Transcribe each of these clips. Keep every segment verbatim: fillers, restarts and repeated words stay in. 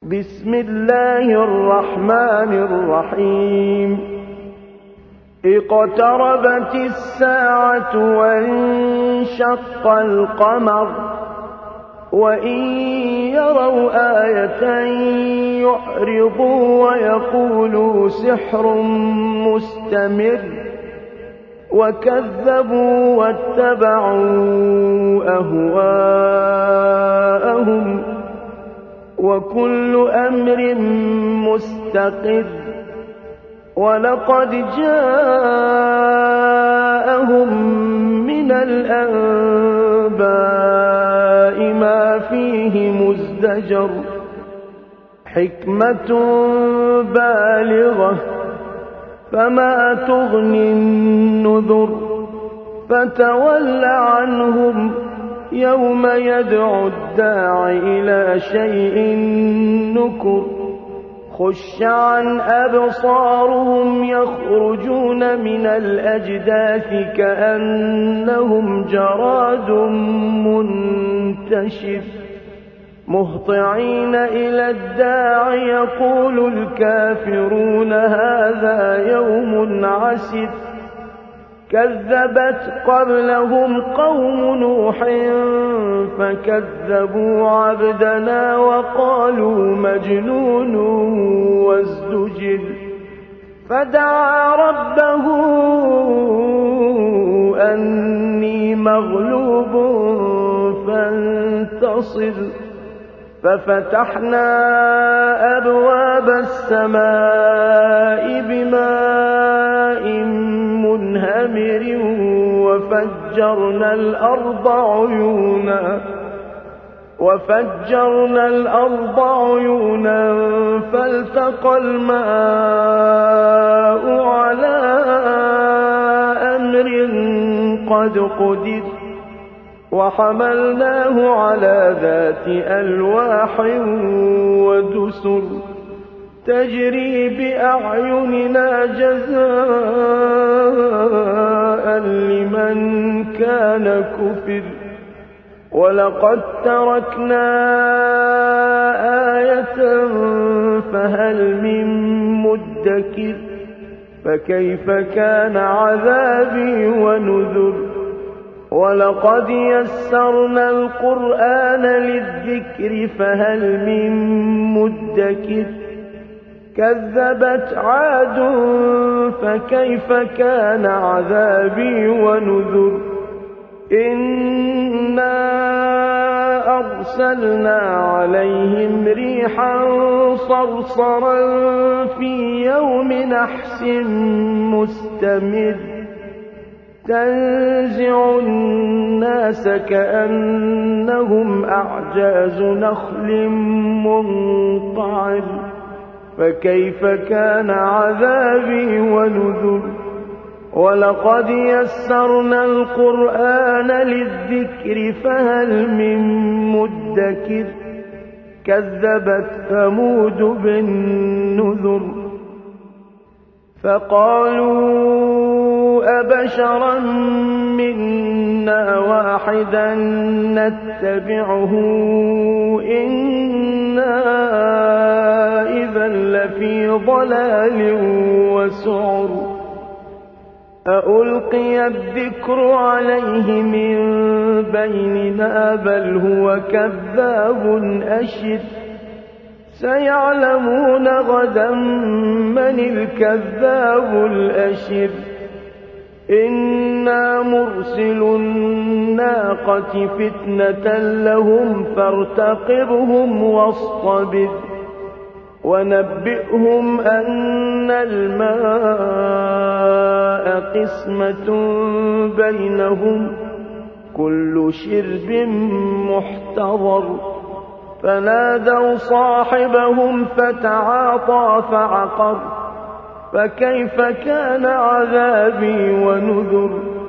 بسم الله الرحمن الرحيم اقتربت الساعة وانشق القمر وإن يروا آية يعرضوا ويقولوا سحر مستمر وكذبوا واتبعوا أهواءهم وكل أمر مستقر ولقد جاءهم من الأنباء ما فيه مزدجر حكمة بالغة فما تغني النذر فتول عنهم يوم يدعو الداع إلى شيء نكر خش عن أبصارهم يخرجون من الأجداث كأنهم جراد منتشر مهطعين إلى الداع يقول الكافرون هذا يوم عسر كذبت قبلهم قوم نوح فكذبوا عبدنا وقالوا مجنون وازدجر فدعا ربه أني مغلوب فانتصر ففتحنا أبواب السماء بماء منهمر وفجرنا الأرض عيونا وفجرنا الأرض عيونا فالتقى الماء على أمر قد قدر وحملناه على ذات ألواح ودسر تجري بأعيننا جزاء لمن كان كفر ولقد تركنا آية فهل من مدكر فكيف كان عذابي ونذر ولقد يسرنا القرآن للذكر فهل من مدكر كذبت عاد فكيف كان عذابي ونذر إنا أرسلنا عليهم ريحا صرصرا في يوم نحس مستمر تنزع الناس كأنهم أعجاز نخل منقعر فكيف كان عذابي ونذر ولقد يسرنا القرآن للذكر فهل من مدكر كذبت ثمود بالنذر فقالوا أبشرا منا واحدا نتبعه إنا إذا لفي ضلال وسعر أألقي الذكر عليه من بيننا بل هو كذاب أشر سيعلمون غدا من الكذاب الأشر إنا مرسل الناقة فتنة لهم فارتقبهم واصطبر ونبئهم أن الماء قسمة بينهم كل شرب محتضر فنادوا صاحبهم فتعاطى فعقر فكيف كان عذابي ونذر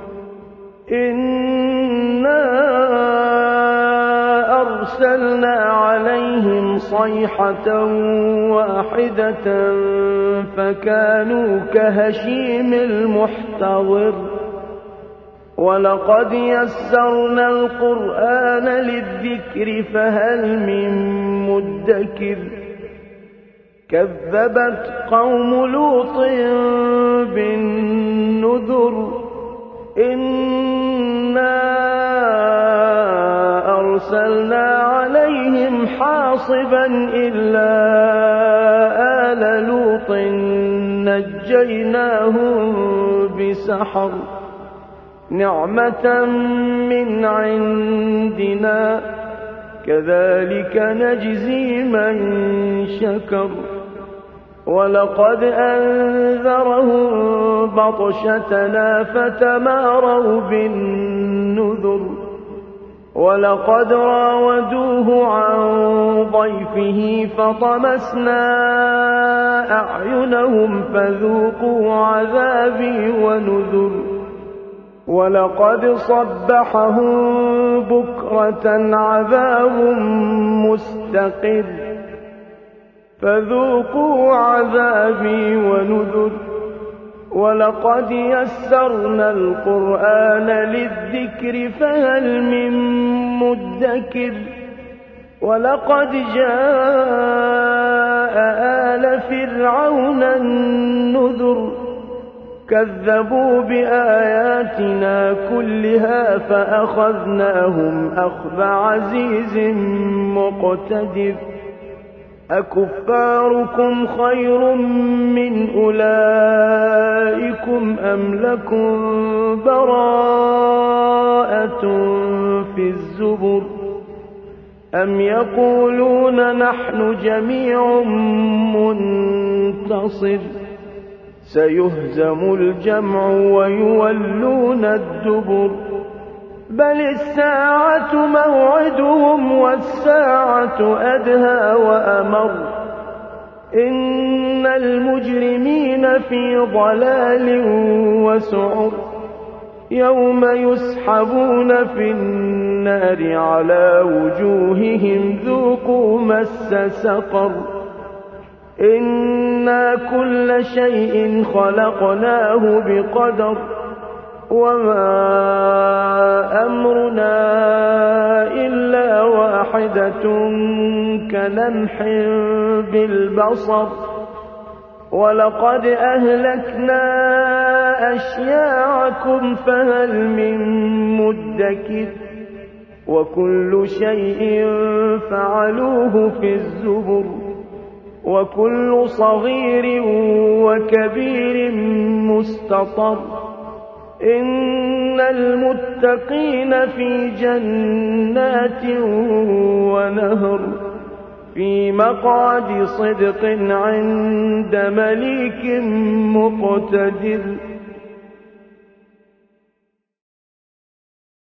إنا أرسلنا عليهم صيحة واحدة فكانوا كهشيم المحتضر ولقد يسرنا القرآن للذكر فهل من مدكر كذبت قوم لوط بالنذر إنا أرسلنا عليهم حاصبا إلا آل لوط نجيناهم بسحر نعمة من عندنا كذلك نجزي من شكر ولقد أنذرهم بطشتنا فتماروا بالنذر ولقد راودوه عن ضيفه فطمسنا أعينهم فذوقوا عذابي ونذر ولقد صبحهم بكرة عذاب مستقر فذوقوا عذابي ونذر ولقد يسرنا القرآن للذكر فهل من مدكر ولقد جاء آل فرعون النذر كذبوا بآياتنا كلها فأخذناهم أخذ عزيز مقتدر أكفاركم خير من أولئكم أم لكم براءة في الزبر أم يقولون نحن جميع منتصر سيهزم الجمع ويولون الدبر بل الساعة موعدهم والساعة أدهى وأمر إن المجرمين في ضلال وسعر يوم يسحبون في النار على وجوههم ذوقوا مس سقر إنا كل شيء خلقناه بقدر وما أمرنا إلا واحدة كلمح بالبصر ولقد أهلكنا أشياعكم فهل من مدكر وكل شيء فعلوه في الزبر وكل صغير وكبير مستطر إن المتقين في جنات ونهر في مقعد صدق عند مليك مقتدر